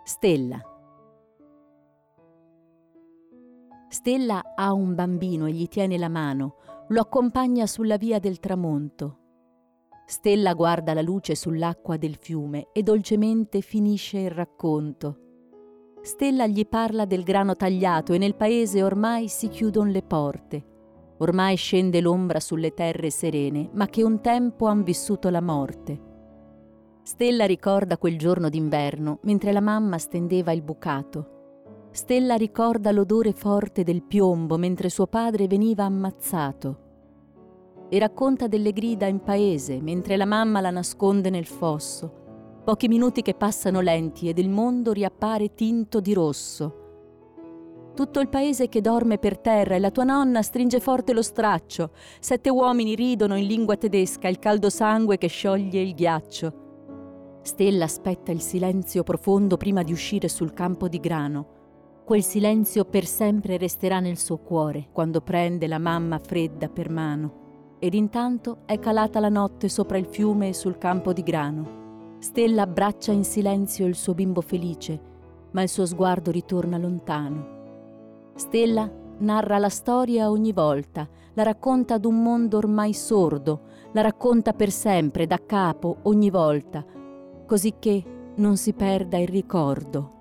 Stella. Stella ha un bambino e gli tiene la mano, lo accompagna sulla via del tramonto. Stella guarda la luce sull'acqua del fiume e dolcemente finisce il racconto. Stella gli parla del grano tagliato e nel paese ormai si chiudono le porte. Ormai scende l'ombra sulle terre serene, ma che un tempo han vissuto la morte. Stella ricorda quel giorno d'inverno, mentre la mamma stendeva il bucato. Stella ricorda l'odore forte del piombo mentre suo padre veniva ammazzato. E racconta delle grida in paese, mentre la mamma la nasconde nel fosso. Pochi minuti che passano lenti ed il mondo riappare tinto di rosso. Tutto il paese che dorme per terra e la tua nonna stringe forte lo straccio. 7 uomini ridono in lingua tedesca, il caldo sangue che scioglie il ghiaccio. Stella aspetta il silenzio profondo prima di uscire sul campo di grano. Quel silenzio per sempre resterà nel suo cuore quando prende la mamma fredda per mano. Ed intanto è calata la notte sopra il fiume e sul campo di grano. Stella abbraccia in silenzio il suo bimbo felice, ma il suo sguardo ritorna lontano. Stella narra la storia ogni volta, la racconta ad un mondo ormai sordo, la racconta per sempre, da capo, ogni volta, così che non si perda il ricordo.